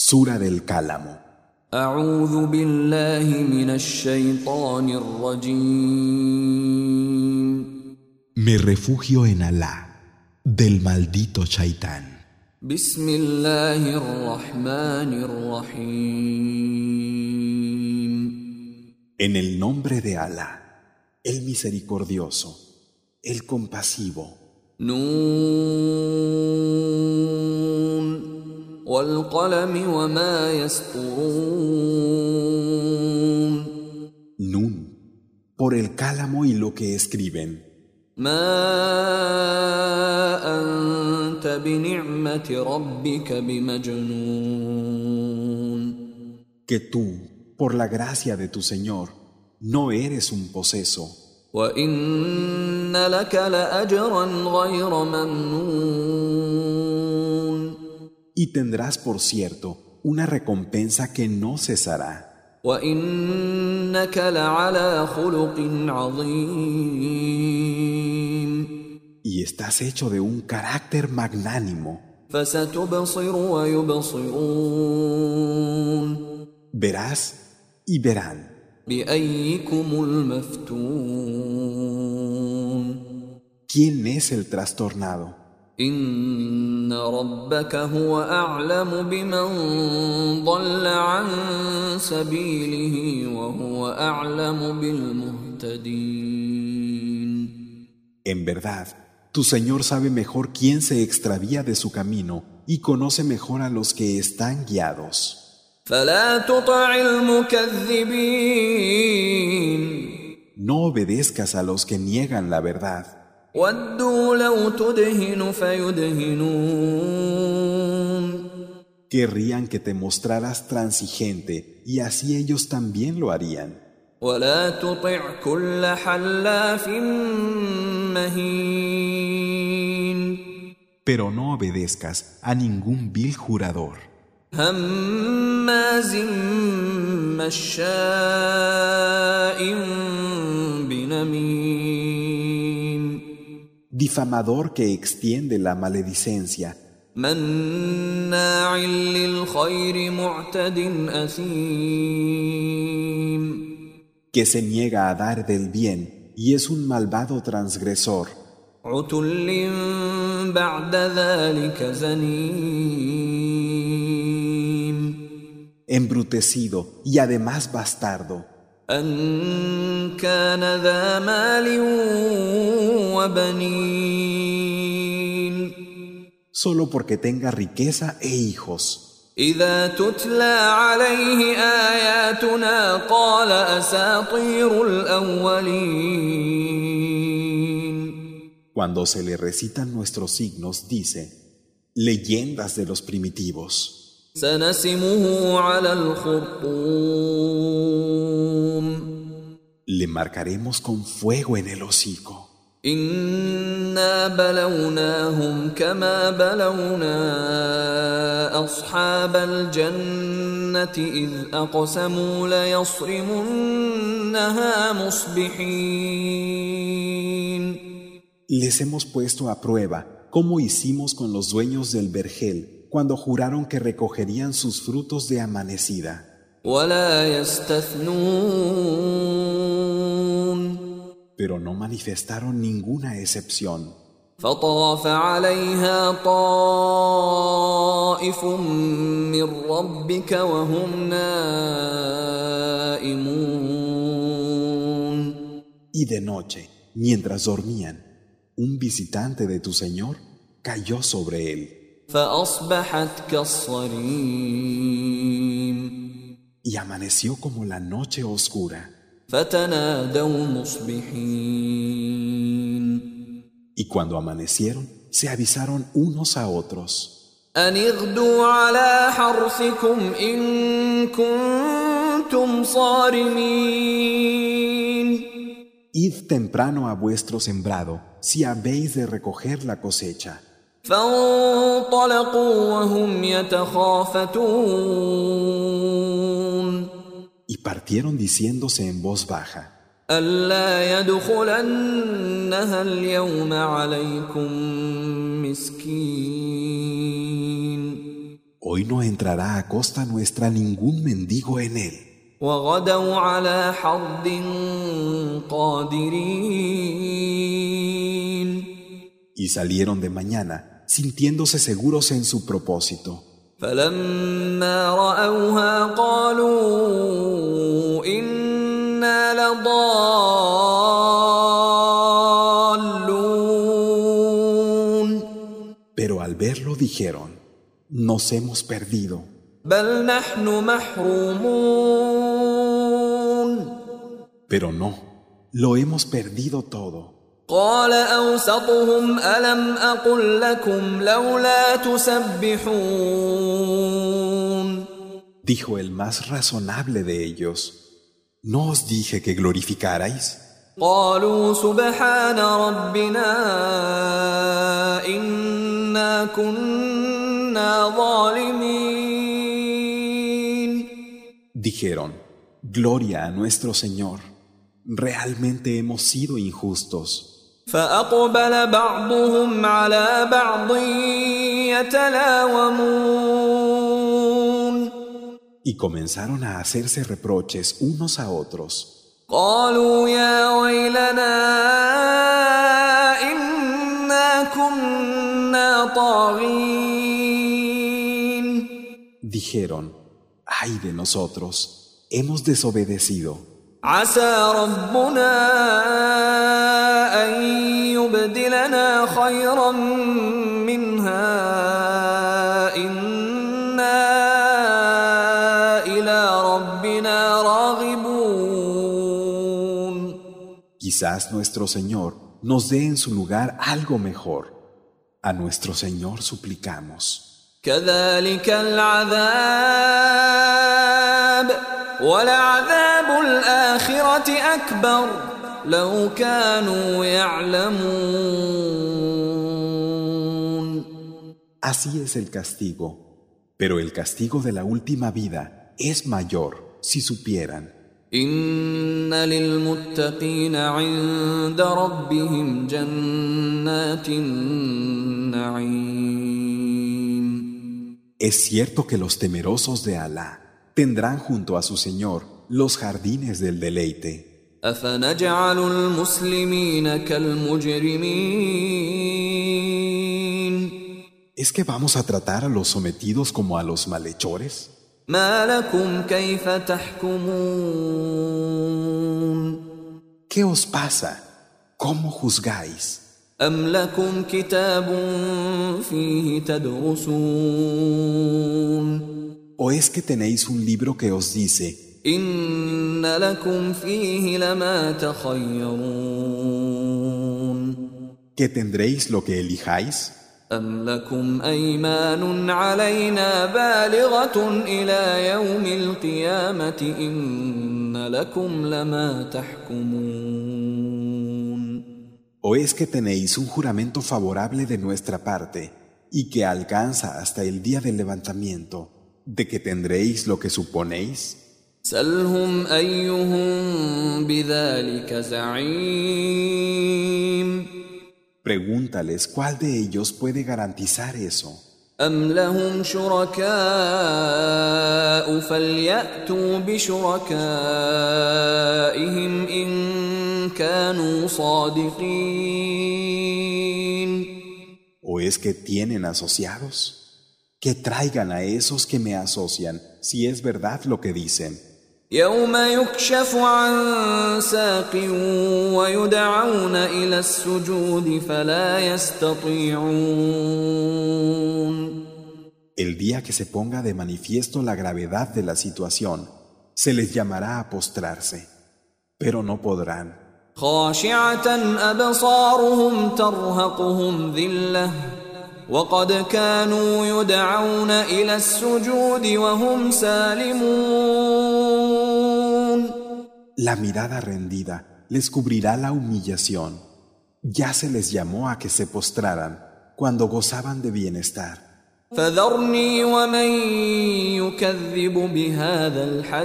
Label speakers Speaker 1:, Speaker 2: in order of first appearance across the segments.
Speaker 1: Sura del Cálamo.
Speaker 2: أعوذ بالله من الشيطان الرجيم.
Speaker 1: Me refugio en Alá, del maldito Shaitán.
Speaker 2: بسم الله الرحمن الرحيم.
Speaker 1: En el nombre de Alá, el misericordioso, el compasivo.
Speaker 2: نون والقلم وما يسطرون.
Speaker 1: Nun, por el cálamo y lo que escriben.
Speaker 2: ما أنت بنعمة ربك بمجنون.
Speaker 1: Que tú, por la gracia de tu Señor, no eres un poseso.
Speaker 2: وإن لك لأجرا غير ممنون.
Speaker 1: Y tendrás, por cierto, una recompensa que no cesará.
Speaker 2: وإنك لعلى خلق عظيم.
Speaker 1: Y estás hecho de un carácter magnánimo.
Speaker 2: فستبصر ويبصرون.
Speaker 1: Verás y verán.
Speaker 2: بأيكم المفتون.
Speaker 1: ¿Quién es el trastornado?
Speaker 2: إن ربك هو أعلم بمن ضل عن سبيله وهو أعلم بالمهتدين.
Speaker 1: En verdad, tu Señor sabe mejor quién se extravía de su camino y conoce mejor a los que están guiados.
Speaker 2: فلا تطع المكذبين.
Speaker 1: No obedezcas a los que niegan la verdad.
Speaker 2: ودوا لو تدهن فيدهنون.
Speaker 1: Querrían que te mostraras transigente y así ellos también lo harían.
Speaker 2: ولا تطع كل حلاف مهين.
Speaker 1: Pero no obedezcas a ningún vil jurador,
Speaker 2: هماز مشاء بنميم.
Speaker 1: difamador que extiende la maledicencia,
Speaker 2: مناع للخير معتد أثيم.
Speaker 1: que se niega a dar del bien y es un malvado transgresor,
Speaker 2: عتل بعد ذلك زنيم.
Speaker 1: embrutecido y además bastardo,
Speaker 2: أن كان ذا مال وبنين.
Speaker 1: solo porque tenga riqueza e hijos.
Speaker 2: إذا تتلى عليه آياتنا قال أساطير الأولين.
Speaker 1: Cuando se le recitan nuestros signos, dice, leyendas de los primitivos.
Speaker 2: سنسمه على الخرطوم.
Speaker 1: Le marcaremos con fuego en el hocico.
Speaker 2: إنا بلوناهم كما بلونا أصحاب الجنة إذ أقسموا ليصرمنها مصبحين.
Speaker 1: Les hemos puesto a prueba cómo hicimos con los dueños del vergel cuando juraron que recogerían sus frutos de amanecida.
Speaker 2: ولا يستثنون.
Speaker 1: Pero no manifestaron ninguna excepción.
Speaker 2: فطاف عليها طائف من ربك وهم نائمون.
Speaker 1: Y de noche, mientras dormían, un visitante de tu Señor cayó sobre él.
Speaker 2: فأصبحت كالصريم.
Speaker 1: Y amaneció como la noche oscura.
Speaker 2: فتنادوا مصبحين.
Speaker 1: Y cuando amanecieron, se avisaron unos a otros.
Speaker 2: أن اغدوا على حرثكم إن كنتم صارمين.
Speaker 1: Id temprano a vuestro sembrado, si habéis de recoger la cosecha.
Speaker 2: فانطلقوا وهم يتخافتون.
Speaker 1: Y partieron diciéndose en voz baja,
Speaker 2: ألا يدخلنها اليوم عليكم مسكين.
Speaker 1: Hoy no entrará a costa nuestra ningún mendigo en él.
Speaker 2: وغدوا على حرد قادرين
Speaker 1: Y salieron de mañana, sintiéndose seguros en su propósito.
Speaker 2: فلما رأوها قالوا إنا لضالون
Speaker 1: Pero al verlo dijeron, nos hemos perdido.
Speaker 2: بل نحن محرومون
Speaker 1: Pero no, lo hemos perdido todo.
Speaker 2: قال أوسطهم ألم أقل لكم لولا تسبحون
Speaker 1: Dijo el más razonable de ellos, ¿no os dije que glorificarais?
Speaker 2: قالوا سبحان ربنا إنا كنا ظالمين
Speaker 1: Dijeron, gloria a nuestro Señor, realmente hemos sido injustos.
Speaker 2: فأقبل بعضهم على بعض يتلاومون
Speaker 1: Y comenzaron a hacerse reproches unos a otros.
Speaker 2: قالوا يا ويلنا إنا كنا طاغين
Speaker 1: Dijeron, ay de nosotros, hemos desobedecido.
Speaker 2: عسى ربنا أن يبدلنا خيرا منها إنا إلى ربنا راغبون
Speaker 1: Quizás nuestro Señor nos dé en su lugar algo mejor. A nuestro Señor suplicamos.
Speaker 2: كذلك العذاب ولعذاب الآخرة أكبر لو كانوا يعلمون
Speaker 1: Así es el castigo, pero el castigo de la última vida es mayor si supieran.
Speaker 2: إن للمتقين عند ربهم جنات النعيم
Speaker 1: Es cierto que los temerosos de Alá tendrán junto a su Señor los jardines del deleite.
Speaker 2: أفنجعل المسلمين كالمجرمين
Speaker 1: ¿Es que vamos a tratar a los sometidos como a los malhechores?
Speaker 2: ما لكم كيف تحكمون
Speaker 1: ¿Qué os pasa? ¿Cómo juzgáis?
Speaker 2: أم لكم كتاب فيه تدرسون
Speaker 1: ¿O es que tenéis un libro que os dice,
Speaker 2: إن لكم فيه لما تخيرون
Speaker 1: que tendréis lo que elijáis?
Speaker 2: أم لكم أيمان علينا بالغة إلى يوم القيامة إن لكم لما تحكمون
Speaker 1: ¿O es que tenéis un juramento favorable de nuestra parte y que alcanza hasta el día del levantamiento, de que tendréis lo que suponéis?
Speaker 2: سلهم أيهم بذلك زعيم
Speaker 1: Pregúntales cuál de ellos puede garantizar eso.
Speaker 2: أم لهم شركاء فليأتوا بشركائهم إن كانوا صادقين
Speaker 1: ¿O es que tienen asociados? Que traigan a esos que me asocian, si es verdad lo que dicen.
Speaker 2: يوم يكشف عن ساق ويدعون إلى السجود فلا يستطيعون
Speaker 1: El día que se ponga de manifiesto la gravedad de la situación, se les llamará a postrarse, pero no podrán.
Speaker 2: خاشعة أبصارهم ترهقهم ذلة وقد كانوا يدعون إلى السجود وهم سالمون
Speaker 1: La mirada rendida les cubrirá la humillación. Ya se les llamó a que se postraran cuando gozaban de bienestar.
Speaker 2: فذرني ومن يكذب بهذا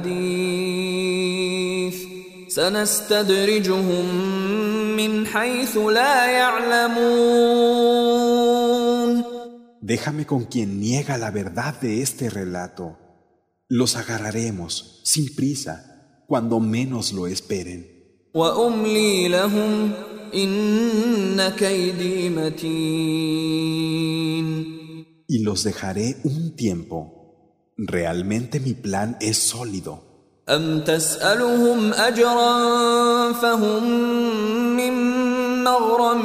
Speaker 2: الحديث سنستدرجهم من حيث لا يعلمون
Speaker 1: Déjame con quien niega la verdad de este relato. Los agarraremos, sin prisa, cuando menos lo esperen.
Speaker 2: وأملي لهم إن كيدي متين.
Speaker 1: Y los dejaré un tiempo. Realmente mi plan es sólido.
Speaker 2: أم تسألهم أجرا فهم من مغرم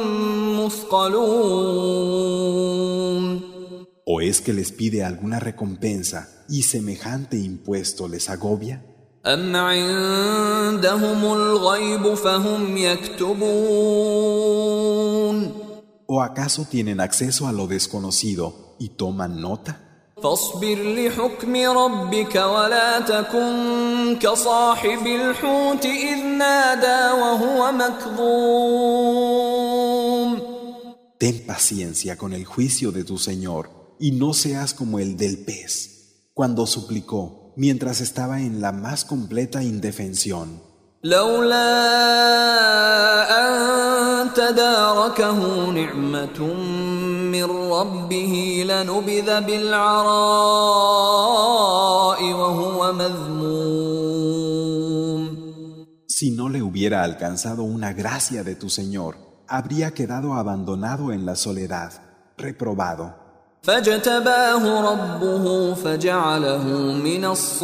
Speaker 2: مثقلون.
Speaker 1: ¿O es que les pide alguna recompensa y semejante impuesto les agobia?
Speaker 2: أم عندهم الغيب فهم يكتبون.
Speaker 1: ¿O acaso tienen acceso a lo desconocido y toman nota?
Speaker 2: فاصبر لحكم ربك ولا تكن كصاحب الحوت إذ نادى وهو مكظوم.
Speaker 1: Ten paciencia con el juicio de tu Señor y no seas como el del pez, cuando suplicó mientras estaba en la más completa indefensión.
Speaker 2: لولا أن تداركه نعمة من ربه لنبذ بالعراء وهو مذموم.
Speaker 1: Si no le hubiera alcanzado una gracia de tu Señor, habría quedado abandonado en la soledad, reprobado.
Speaker 2: فاجتباه ربه فجعله من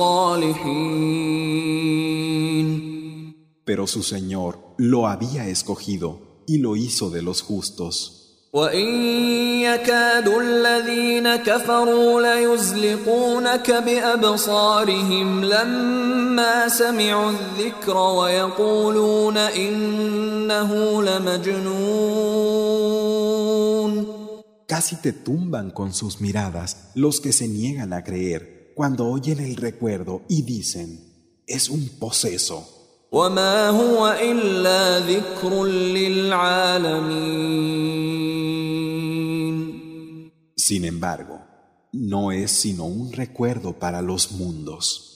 Speaker 2: الصالحين.
Speaker 1: Pero su Señor lo había escogido y lo hizo de los justos.
Speaker 2: وإن يكاد الذين كفروا ليزلقونك بأبصارهم لما سمعوا الذكر ويقولون إنه لمجنون.
Speaker 1: Casi te tumban con sus miradas los que se niegan a creer cuando oyen el recuerdo y dicen, es un poseso.
Speaker 2: وما هو إلا ذكر للعالمين.
Speaker 1: Sin embargo, no es sino un recuerdo para los mundos.